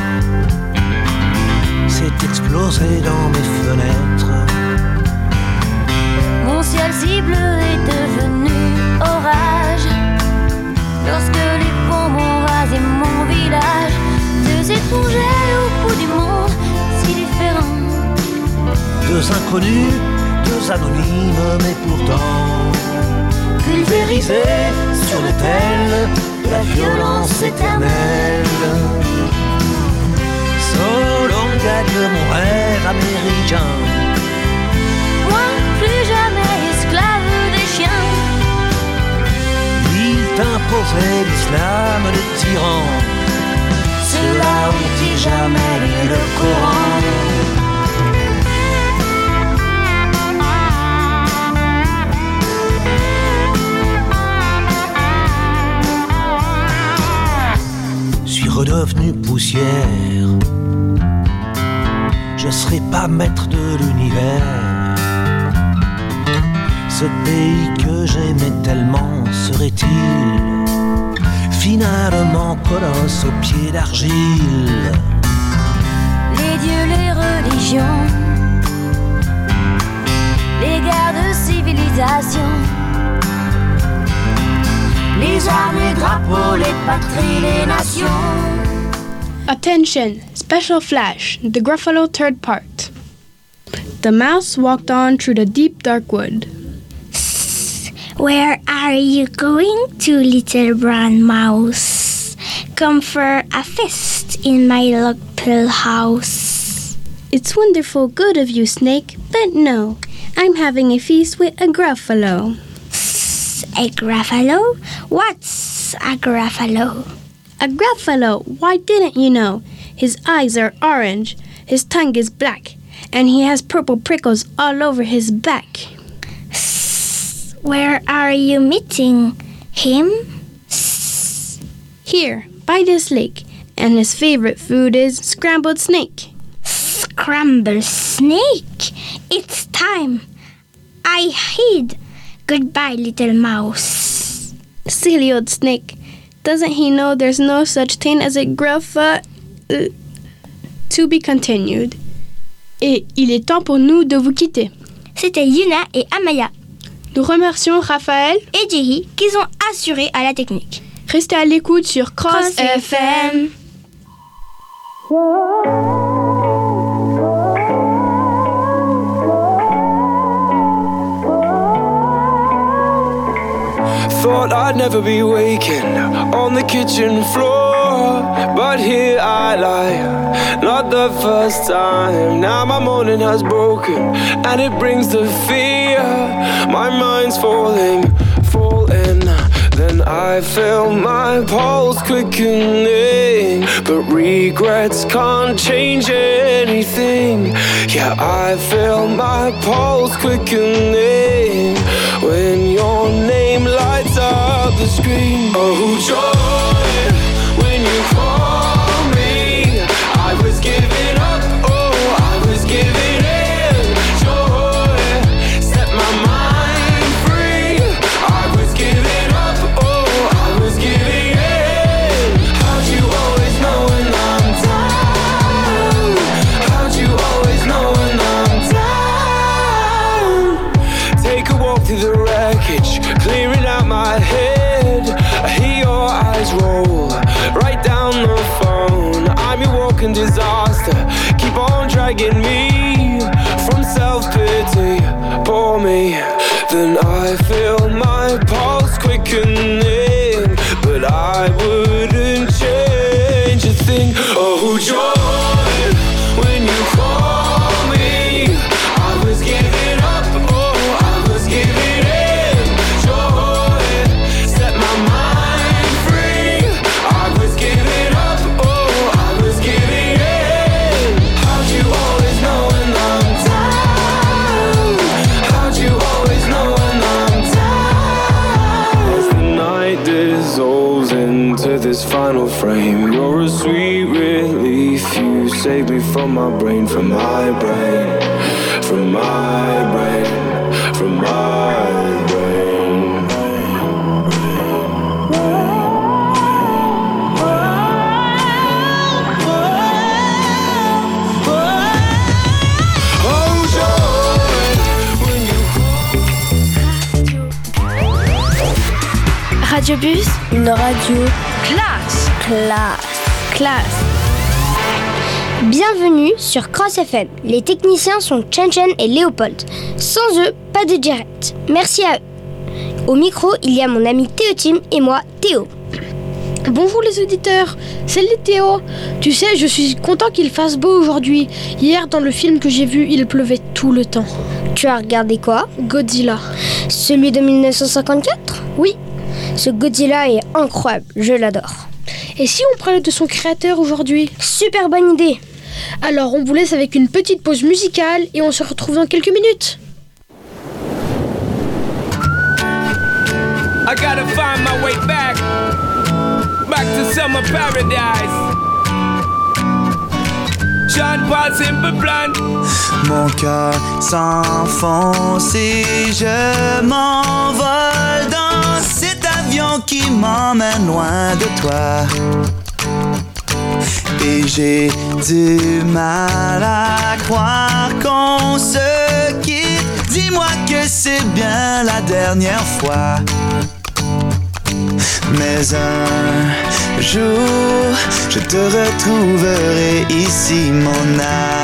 s'est explosé dans mes fenêtres. Mon ciel si bleu est devenu orage lorsque les bombes ont rasé mon village. Deux étrangers au bout du monde, si différents. Deux inconnus, deux anonymes, mais pourtant pulvérisés sur l'autel de la violence éternelle. So long gagne mon rêve américain. Moi, plus jamais esclave des chiens. Il t'imposait l'islam des tyrans. Ceux-là ont-ils jamais lu le Coran? Suis redevenu poussière. Je serai pas maître de l'univers. Ce pays que j'aimais tellement serait-il finalement colosse aux pieds d'argile? Les dieux, les religions, les guerres de civilisation, les armes, les drapeaux, les patries, les nations. Attention! Special flash, the Gruffalo third part. The mouse walked on through the deep dark wood. Where are you going to, little brown mouse? Come for a feast in my log pill house. It's wonderful good of you, Snake, but no, I'm having a feast with a Gruffalo. A Gruffalo? What's a Gruffalo? A Gruffalo, why didn't you know? His eyes are orange, his tongue is black, and he has purple prickles all over his back. Where are you meeting him? Here, by this lake, and his favorite food is scrambled snake. Scrambled snake? It's time. I hid. Goodbye, little mouse. Silly old snake. Doesn't he know there's no such thing as a gruffa? Uh, to be continued. Et il est temps pour nous de vous quitter. C'était Yuna et Amaya. Nous remercions Raphaël et Jerry qui ont assuré à la technique. Restez à l'écoute sur Cross, Cross F M. Thought I'd never be waking on the kitchen floor, but here I lie, not the first time. Now my morning has broken and it brings the fear. My mind's falling, falling. Then I feel my pulse quickening, but regrets can't change anything. Yeah, I feel my pulse quickening when your name lights up the screen. Oh, joy, when you call me, I was giving up, oh, I was giving in. Joy, set my mind free, I was giving up, oh, I was giving in. How'd you always know when I'm down? How'd you always know when I'm down? Take a walk through the wreckage, clearing out my head. I hear your eyes roll right down the phone. I'm your walking disaster, keep on dragging me from self-pity. Pour me, then I feel my pulse quickening, but I wouldn't change a thing. Oh, joy, when you call me, I was giving up, oh, I was giving in. Joy, set my mind free, I was giving up, oh, I was giving in. How'd you always know when I'm down? How'd you always know when I'm down? As the night dissolves into this final frame, you're a sweet relief. You save me from my brain, from my brain, from my brain, from my brain. Oh, joy, when you Radio Bus, une radio classe, classe, classe. Bienvenue sur Cross F M. Les techniciens sont Chen Chen et Léopold. Sans eux, pas de direct. Merci à eux. Au micro, il y a mon ami Théo Tim et moi, Théo. Bonjour les auditeurs, salut Théo. Tu sais, je suis content qu'il fasse beau aujourd'hui. Hier, dans le film que j'ai vu, il pleuvait tout le temps. Tu as regardé quoi? Godzilla. Celui de dix-neuf cent cinquante-quatre? Oui. Ce Godzilla est incroyable, je l'adore. Et si on parlait de son créateur aujourd'hui? Super bonne idée. Alors on vous laisse avec une petite pause musicale et on se retrouve dans quelques minutes. I gotta find my way back, back to summer paradise. John Paul Simple Plan. Mon cœur s'enfonce et je m'envole dans cet avion qui m'emmène loin de toi. Et j'ai du mal à croire qu'on se quitte. Dis-moi que c'est bien la dernière fois. Mais un jour, je te retrouverai ici, mon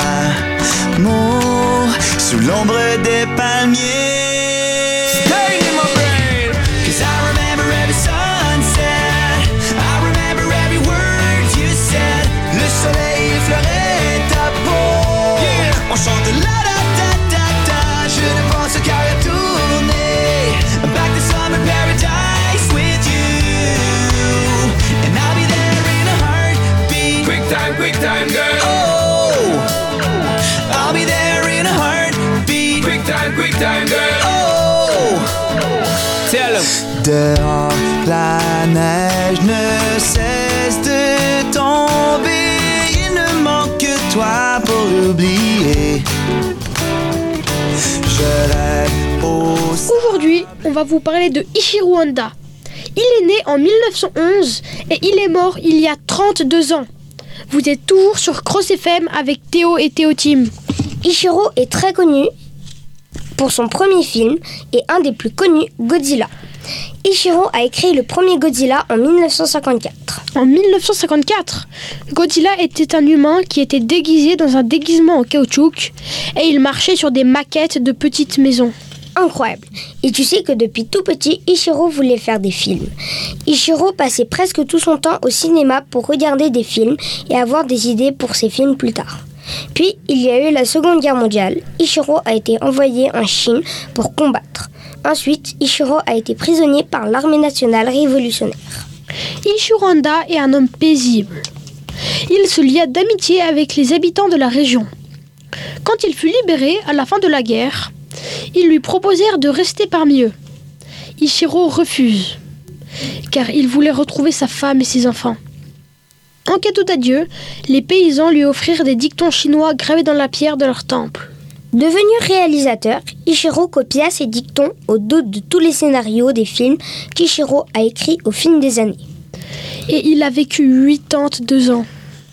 amour, sous l'ombre des palmiers. Stay in my brain, 'cause I remember every sunset, I remember every word you said. Le soleil effleurait ta peau, yeah. On chante la da da da da. Je ne pense qu'à retourner back to summer paradise with you, and I'll be there in a heartbeat. Quick time, quick time, girl. Oh, I'll be there in a heartbeat. Quick time, quick time, girl. Oh, tell 'em. Dehors, la neige ne cesse de tomber. Il ne manque que toi pour l'oublier. Je rêve aussi. Aujourd'hui, on va vous parler de Ichiro Honda. Il est né en mille neuf cent onze et il est mort il y a trente-deux ans. Vous êtes toujours sur Cross F M avec Théo et Théo Tim. Ichiro est très connu pour son premier film et un des plus connus, Godzilla. Ishiro a écrit le premier Godzilla en dix-neuf cent cinquante-quatre. En dix-neuf cent cinquante-quatre, Godzilla était un humain qui était déguisé dans un déguisement en caoutchouc et il marchait sur des maquettes de petites maisons. Incroyable. Et tu sais que depuis tout petit, Ishiro voulait faire des films. Ishiro passait presque tout son temps au cinéma pour regarder des films et avoir des idées pour ses films plus tard. Puis, il y a eu la Seconde Guerre mondiale. Ishiro a été envoyé en Chine pour combattre. Ensuite, Ishiro a été prisonnier par l'armée nationale révolutionnaire. Ishiro Honda est un homme paisible. Il se lia d'amitié avec les habitants de la région. Quand il fut libéré à la fin de la guerre, ils lui proposèrent de rester parmi eux. Ishiro refuse, car il voulait retrouver sa femme et ses enfants. En cadeau d'adieu, les paysans lui offrirent des dictons chinois gravés dans la pierre de leur temple. Devenu réalisateur, Ishiro copia ses dictons au dos de tous les scénarios des films qu'Ishiro a écrits au fil des années. Et il a vécu quatre-vingt-deux ans.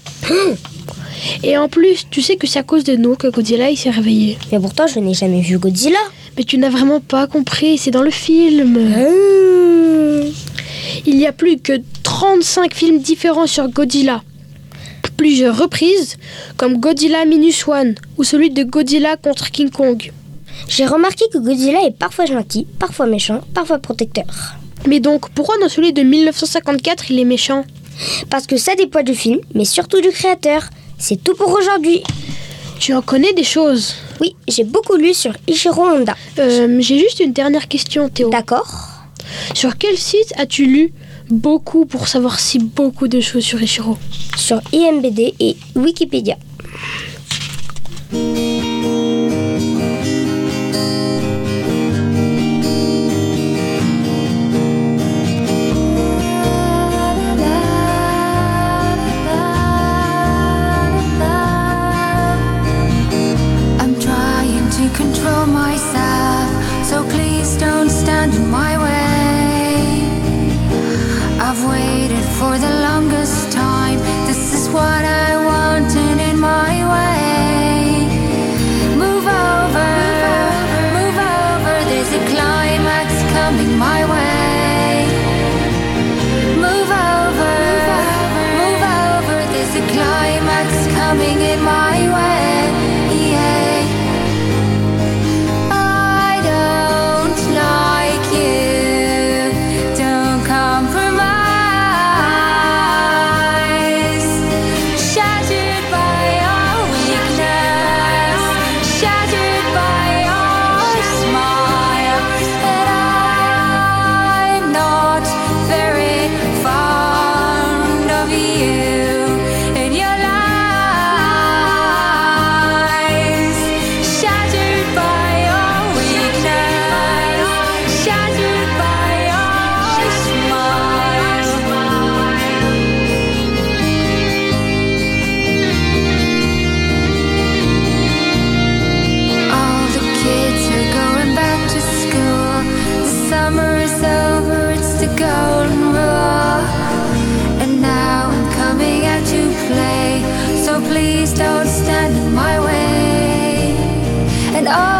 Et en plus, tu sais que c'est à cause de nous que Godzilla il s'est réveillé. Mais pourtant, je n'ai jamais vu Godzilla. Mais tu n'as vraiment pas compris, c'est dans le film. Mmh. Il y a plus que trente-cinq films différents sur Godzilla. Plusieurs reprises, comme Godzilla Minus One ou celui de Godzilla contre King Kong. J'ai remarqué que Godzilla est parfois gentil, parfois méchant, parfois protecteur. Mais donc, pourquoi dans celui de dix-neuf cent cinquante-quatre, il est méchant ? Parce que ça dépend du film, mais surtout du créateur. C'est tout pour aujourd'hui. Tu en connais des choses ? Oui, j'ai beaucoup lu sur Ishiro Honda. Euh, j'ai juste une dernière question, Théo. D'accord. Sur quel site as-tu lu beaucoup pour savoir si beaucoup de choses sur Ishiro ? Sur I M D B et Wikipédia. I'm trying to control myself, so please don't stand in my way. I've waited for the longest time. This is what I wanted in my way. Move over, move over. There's a climax coming my way. Move over, move over. There's a climax coming in my way. Yeah. I don't like you. Don't compromise. Shattered by your weakness, shattered by your smile. And I'm not very fond of you and your lies. Shattered by your weakness, shattered by your smile. All the kids are going back to school. The summer is over, it's the golden rule. And now I'm coming out to play, so please don't stand in my way. And all